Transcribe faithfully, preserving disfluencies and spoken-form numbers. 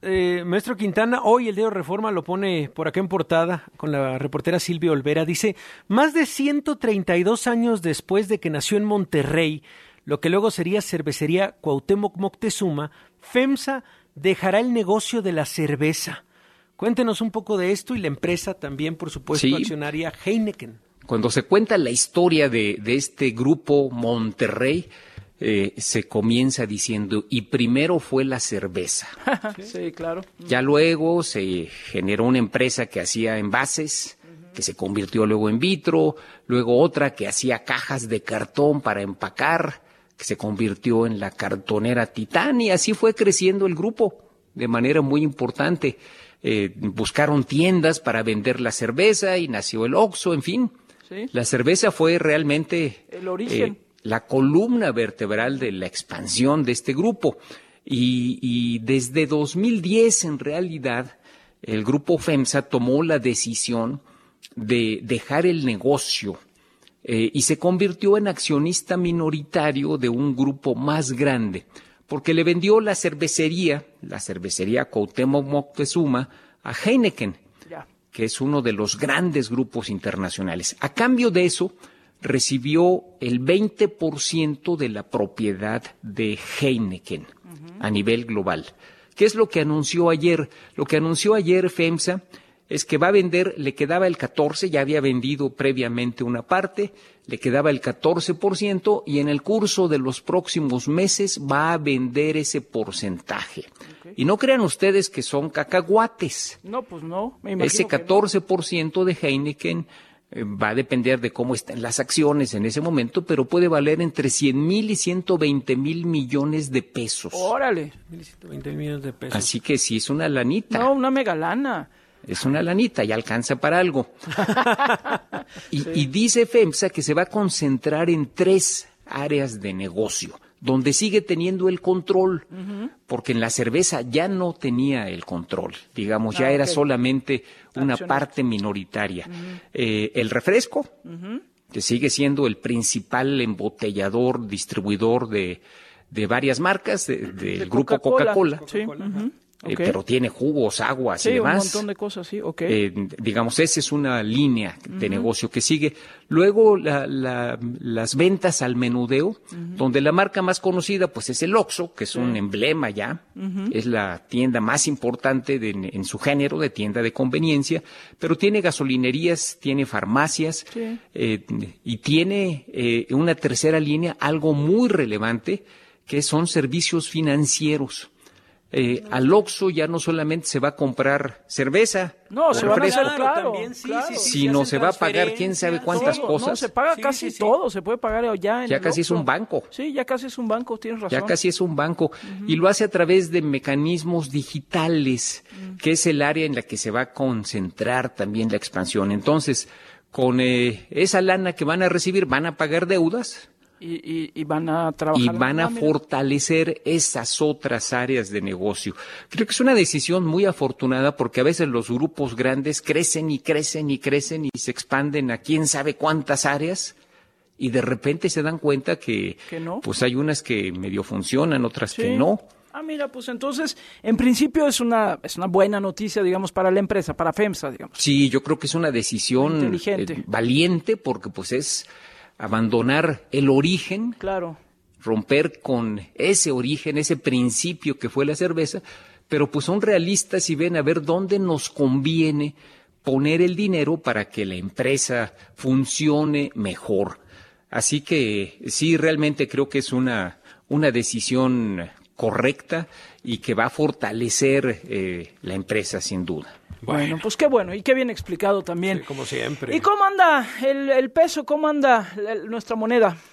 Eh, maestro Quintana, hoy el diario Reforma lo pone por acá en portada con la reportera Silvia Olvera. Dice, más de ciento treinta y dos años después de que nació en Monterrey, lo que luego sería Cervecería Cuauhtémoc Moctezuma, FEMSA dejará el negocio de la cerveza. Cuéntenos un poco de esto y la empresa también, por supuesto, sí. accionaria Heineken. Cuando se cuenta la historia de, de este grupo Monterrey, Eh, se comienza diciendo, y primero fue la cerveza. Sí, claro. Ya luego se generó una empresa que hacía envases, uh-huh. que se convirtió luego en vitro, luego otra que hacía cajas de cartón para empacar, que se convirtió en la cartonera Titán, y así fue creciendo el grupo de manera muy importante. Eh, buscaron tiendas para vender la cerveza y nació el Oxxo, en fin. ¿Sí? La cerveza fue realmente el origen. Eh, la columna vertebral de la expansión de este grupo. Y, y desde dos mil diez, en realidad, el grupo FEMSA tomó la decisión de dejar el negocio eh, y se convirtió en accionista minoritario de un grupo más grande, porque le vendió la cervecería, la cervecería Cuauhtémoc Moctezuma, a Heineken, yeah. que es uno de los grandes grupos internacionales. A cambio de eso, recibió el veinte por ciento de la propiedad de Heineken uh-huh. a nivel global. ¿Qué es lo que anunció ayer? Lo que anunció ayer FEMSA es que va a vender, le quedaba el catorce por ciento, ya había vendido previamente una parte, le quedaba el catorce por ciento y en el curso de los próximos meses va a vender ese porcentaje. Okay. Y no crean ustedes que son cacahuates. No, pues no. Me imagino ese catorce por ciento no. de Heineken va a depender de cómo estén las acciones en ese momento, pero puede valer entre cien mil y ciento veinte mil millones de pesos. ¡Órale! ciento veinte millones de pesos. Así que sí es una lanita. No, una megalana. Es una lanita, ya alcanza para algo. y, sí. y dice FEMSA que se va a concentrar en tres áreas de negocio, donde sigue teniendo el control, uh-huh. porque en la cerveza ya no tenía el control, digamos, ah, ya era okay. solamente una Acciones. parte minoritaria. Uh-huh. Eh, el refresco, uh-huh. que sigue siendo el principal embotellador, distribuidor de, de varias marcas, de, del de grupo Coca-Cola. Coca-Cola. Coca-Cola. Sí. Uh-huh. Eh, okay. pero tiene jugos, aguas sí, y demás. un montón de cosas, sí, ok. Eh, digamos, esa es una línea de uh-huh. negocio que sigue. Luego, la, la, las ventas al menudeo, uh-huh. donde la marca más conocida, pues, es el Oxxo, que es sí. un emblema ya. Uh-huh. Es la tienda más importante de, en su género, de tienda de conveniencia, pero tiene gasolinerías, tiene farmacias, sí. eh, y tiene eh, una tercera línea, algo muy relevante, que son servicios financieros. Eh, al Oxxo ya no solamente se va a comprar cerveza, no, se va a hacer, claro, también, sí, claro. sí, sí, sino se va a pagar quién sabe cuántas todo, cosas. No, se paga sí, casi sí, sí. todo, se puede pagar ya en Ya el casi Oxxo. es un banco. Sí, ya casi es un banco, tienes razón. Ya casi es un banco. Uh-huh. Y lo hace a través de mecanismos digitales, uh-huh. que es el área en la que se va a concentrar también la expansión. Entonces, con eh, esa lana que van a recibir, van a pagar deudas. Y, y, y van a trabajar. Y van a fortalecer esas otras áreas de negocio. Creo que es una decisión muy afortunada porque a veces los grupos grandes crecen y crecen y crecen y se expanden a quién sabe cuántas áreas y de repente se dan cuenta que, ¿Que no? pues hay unas que medio funcionan, otras sí. que no. Ah, mira, pues entonces, en principio es una es una buena noticia, digamos, para la empresa, para FEMSA, digamos. Sí, yo creo que es una decisión inteligente, eh, valiente porque pues es abandonar el origen, claro. romper con ese origen, ese principio que fue la cerveza, pero pues son realistas y ven a ver dónde nos conviene poner el dinero para que la empresa funcione mejor. Así que sí, realmente creo que es una, una decisión correcta y que va a fortalecer eh, la empresa sin duda. Bueno. bueno, pues qué bueno y qué bien explicado también. Sí, como siempre. ¿Y cómo anda el, el peso? ¿Cómo anda la, nuestra moneda?